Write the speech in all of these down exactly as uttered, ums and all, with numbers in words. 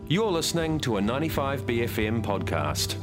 You're listening to a ninety-five B F M podcast.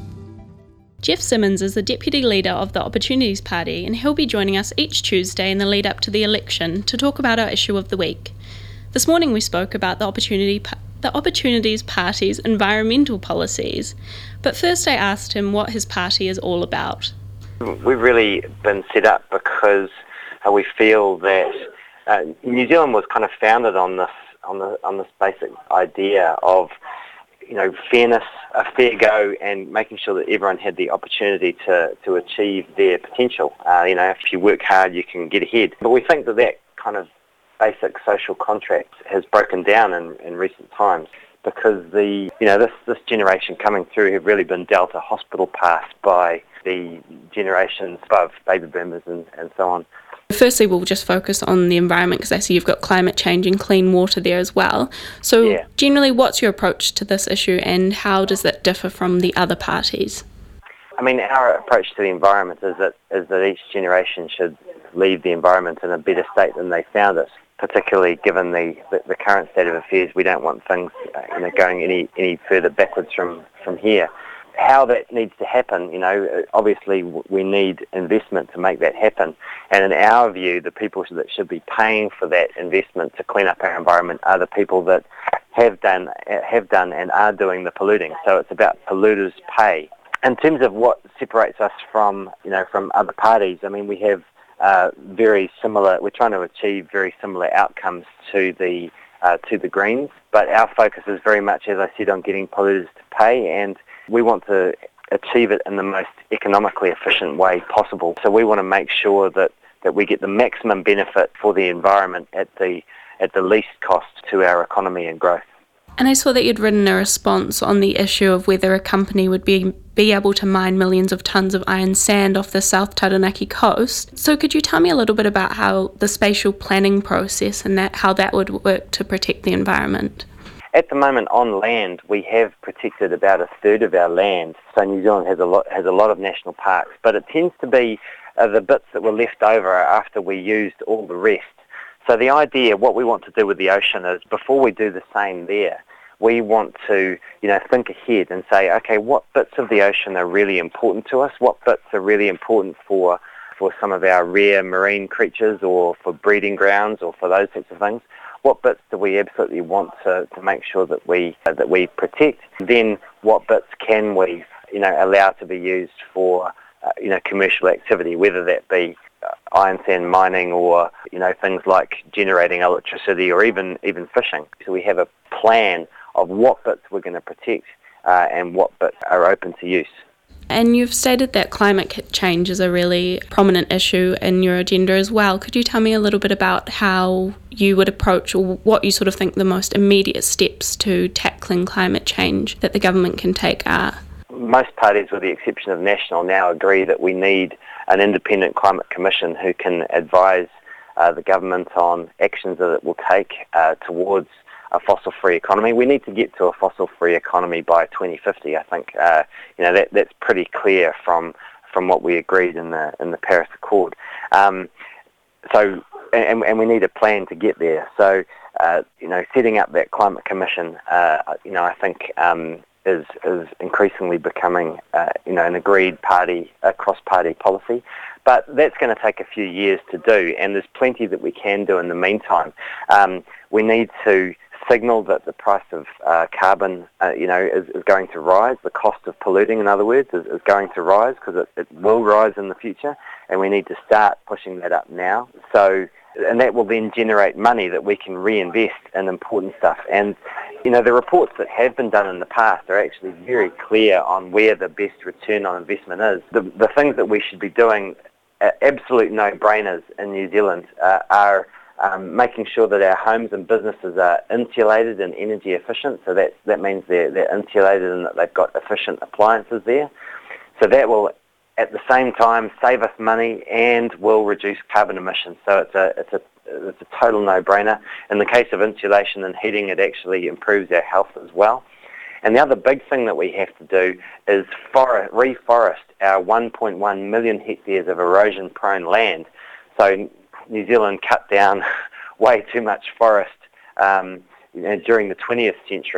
Jeff Simmons is the Deputy Leader of the Opportunities Party, and he'll be joining us each Tuesday in the lead up to the election to talk about our issue of the week. This morning we spoke about the Opportunity the Opportunities Party's environmental policies, but first I asked him what his party is all about. We've really been set up because uh, we feel that uh, New Zealand was kind of founded on this on the on this basic idea of, you know, fairness, a fair go, and making sure that everyone had the opportunity to, to achieve their potential. Uh, you know, if you work hard, you can get ahead. But we think that that kind of basic social contract has broken down in, in recent times because the, you know, this, this generation coming through have really been dealt a hospital pass by the generations above, baby boomers and, and so on. Firstly, we'll just focus on the environment because I see you've got climate change and clean water there as well. So yeah. Generally, what's your approach to this issue and how does that differ from the other parties? I mean, our approach to the environment is that is that each generation should leave the environment in a better state than they found it, particularly given the, the, the current state of affairs. We don't want things uh, you know, going any, any further backwards from, from here. How that needs to happen, you know, obviously we need investment to make that happen. And in our view, the people that should be paying for that investment to clean up our environment are the people that have done, have done and are doing the polluting. So it's about polluters pay. In terms of what separates us from, you know, from other parties, I mean, we have uh, very similar. We're trying to achieve very similar outcomes to the uh, to the Greens, but our focus is very much, as I said, on getting polluters to pay, and we want to achieve it in the most economically efficient way possible. So we want to make sure that, that we get the maximum benefit for the environment at the at the least cost to our economy and growth. And I saw that you'd written a response on the issue of whether a company would be, be able to mine millions of tonnes of iron sand off the South Taranaki coast. So could you tell me a little bit about how the spatial planning process and that how that would work to protect the environment? At the moment, on land, we have protected about a third of our land. So New Zealand has a lot has a lot of national parks, but it tends to be uh, the bits that were left over after we used all the rest. So the idea, what we want to do with the ocean is, before we do the same there, we want to, you know, think ahead and say, okay, what bits of the ocean are really important to us? What bits are really important for for some of our rare marine creatures, or for breeding grounds, or for those sorts of things? What bits do we absolutely want to, to make sure that we uh, that we protect? Then what bits can we, you know, allow to be used for, uh, you know, commercial activity, whether that be uh, iron sand mining, or, you know, things like generating electricity, or even even fishing. So we have a plan of what bits we're going to protect uh, and what bits are open to use. And you've stated that climate change is a really prominent issue in your agenda as well. Could you tell me a little bit about how you would approach, or what you sort of think the most immediate steps to tackling climate change that the government can take are? Most parties, with the exception of National, now agree that we need an independent climate commission who can advise uh, the government on actions that it will take uh, towards a fossil-free economy. We need to get to a fossil-free economy by twenty fifty. I think uh, you know that that's pretty clear from from what we agreed in the in the Paris Accord. Um, so, and, and we need a plan to get there. So, uh, you know, setting up that climate commission, uh, you know, I think um, is is increasingly becoming uh, you know an agreed party, a cross-party policy. But that's going to take a few years to do, and there's plenty that we can do in the meantime. Um, we need to signal that the price of uh, carbon, uh, you know, is, is going to rise. The cost of polluting, in other words, is, is going to rise, because it, it will rise in the future, and we need to start pushing that up now. So, and that will then generate money that we can reinvest in important stuff. And, you know, the reports that have been done in the past are actually very clear on where the best return on investment is. The, the things that we should be doing, uh, absolute no-brainers in New Zealand, uh, are Um, making sure that our homes and businesses are insulated and energy efficient. So that that means they're, they're insulated and that they've got efficient appliances there. So that will, at the same time, save us money and will reduce carbon emissions. So it's a it's a it's a total no-brainer. In the case of insulation and heating, it actually improves our health as well. And the other big thing that we have to do is forest, reforest our one point one million hectares of erosion-prone land. So New Zealand cut down way too much forest um, you know, during the twentieth century,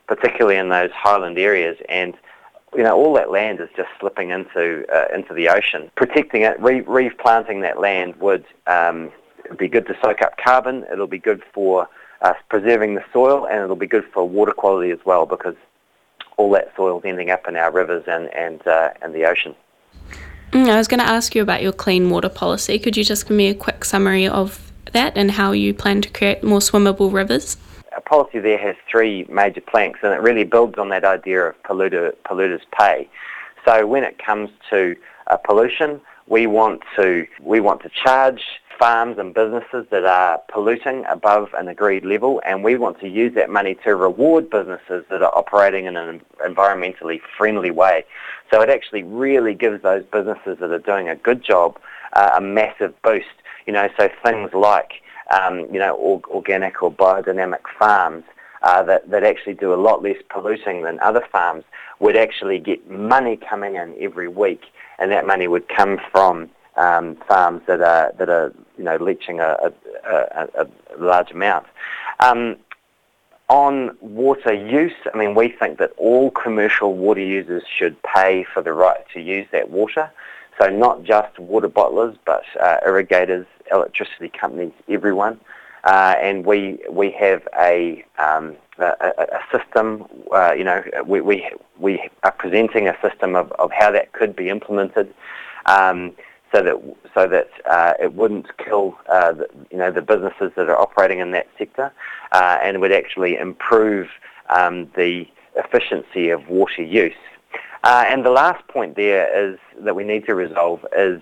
particularly in those highland areas, and you know, all that land is just slipping into uh, into the ocean. Protecting it, re- replanting that land would um, be good to soak up carbon. It'll be good for uh, preserving the soil, and it'll be good for water quality as well, because all that soil's ending up in our rivers and and uh, and the ocean. Mm, I was going to ask you about your clean water policy. Could you just give me a quick summary of that and how you plan to create more swimmable rivers? Our policy there has three major planks, and it really builds on that idea of polluter, polluters pay. So when it comes to uh, pollution, we want to we want to charge farms and businesses that are polluting above an agreed level, and we want to use that money to reward businesses that are operating in an environmentally friendly way. So it actually really gives those businesses that are doing a good job uh, a massive boost. You know, so things like um, you know or, organic or biodynamic farms uh, that that actually do a lot less polluting than other farms would actually get money coming in every week, and that money would come from Um, farms that are that are you know leaching a, a, a, a large amount. Um, on water use, I mean, we think that all commercial water users should pay for the right to use that water. So not just water bottlers, but uh, irrigators, electricity companies, everyone. Uh, and we we have a um, a, a system. Uh, you know, we, we we are presenting a system of, of how that could be implemented. Um, so that so that uh, it wouldn't kill uh, the, you know the businesses that are operating in that sector, uh, and would actually improve um, the efficiency of water use. Uh, and the last point there is that we need to resolve is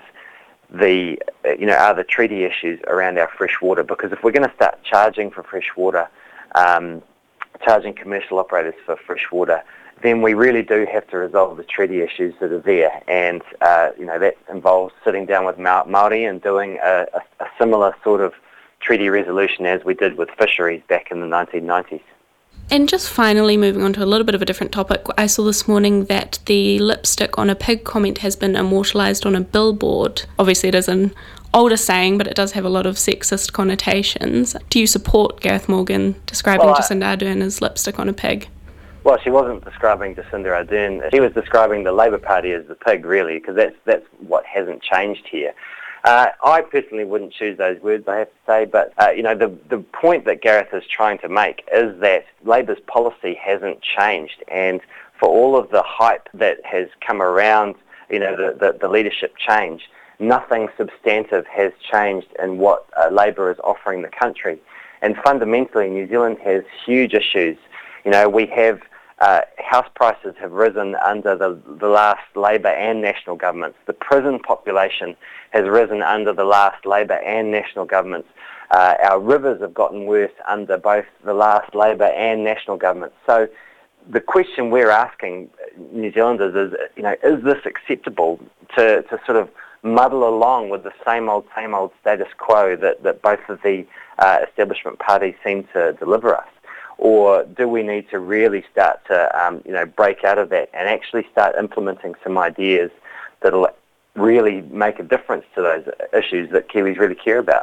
the you know are the treaty issues around our fresh water, because if we're going to start charging for fresh water, um, charging commercial operators for fresh water, then we really do have to resolve the treaty issues that are there, and uh, you know that involves sitting down with Ma- Māori and doing a, a, a similar sort of treaty resolution as we did with fisheries back in the nineteen nineties. And just finally, moving on to a little bit of a different topic, I saw this morning that the lipstick on a pig comment has been immortalised on a billboard. Obviously it is an older saying, but it does have a lot of sexist connotations. Do you support Gareth Morgan describing well, I- Jacinda Ardern as lipstick on a pig? Well, she wasn't describing Jacinda Ardern. She was describing the Labour Party as the pig, really, because that's that's what hasn't changed here. Uh, I personally wouldn't choose those words, I have to say, but uh, you know the the point that Gareth is trying to make is that Labour's policy hasn't changed, and for all of the hype that has come around, you know, the the, the leadership change, nothing substantive has changed in what uh, Labour is offering the country, and fundamentally, New Zealand has huge issues. You know, we have Uh, house prices have risen under the, the last Labour and National governments. The prison population has risen under the last Labour and National governments. Uh, our rivers have gotten worse under both the last Labour and National governments. So the question we're asking New Zealanders is, you know, is this acceptable to, to sort of muddle along with the same old, same old status quo that, that both of the uh, establishment parties seem to deliver us? Or do we need to really start to, um, you know, break out of that and actually start implementing some ideas that'll really make a difference to those issues that Kiwis really care about?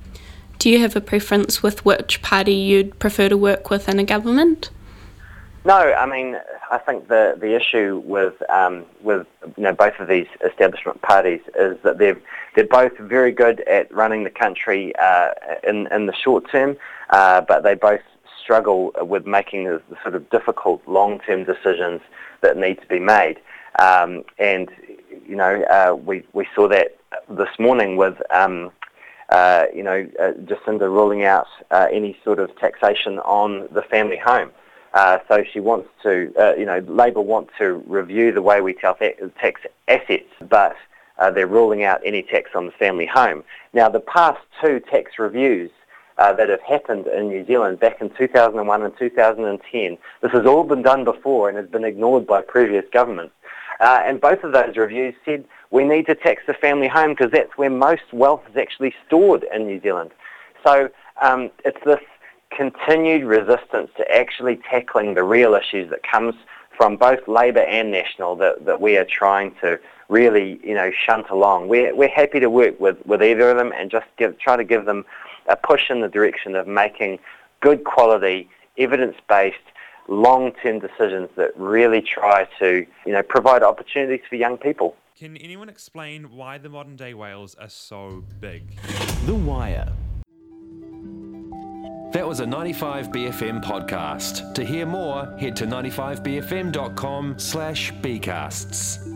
Do you have a preference with which party you'd prefer to work with in a government? No, I mean, I think the, the issue with um, with you know both of these establishment parties is that they're they're both very good at running the country uh, in in the short term, uh, but they both struggle with making the, the sort of difficult long-term decisions that need to be made. Um, and, you know, uh, we, we saw that this morning with, um, uh, you know, uh, Jacinda ruling out uh, any sort of taxation on the family home. Uh, so she wants to, uh, you know, Labor want to review the way we tax assets, but uh, they're ruling out any tax on the family home. Now, the past two tax reviews Uh, that have happened in New Zealand back in two thousand one and two thousand ten. This has all been done before and has been ignored by previous governments. Uh, and both of those reviews said we need to tax the family home because that's where most wealth is actually stored in New Zealand. So um, it's this continued resistance to actually tackling the real issues that comes from both Labour and National that, that we are trying to really, you know, shunt along. We're, we're happy to work with, with either of them and just give, try to give them a push in the direction of making good quality, evidence-based, long-term decisions that really try to, you know, provide opportunities for young people. Can anyone explain why the modern-day whales are so big? The Wire. That was a ninety-five B F M podcast. To hear more, head to ninety-five b f m dot com slash bcasts.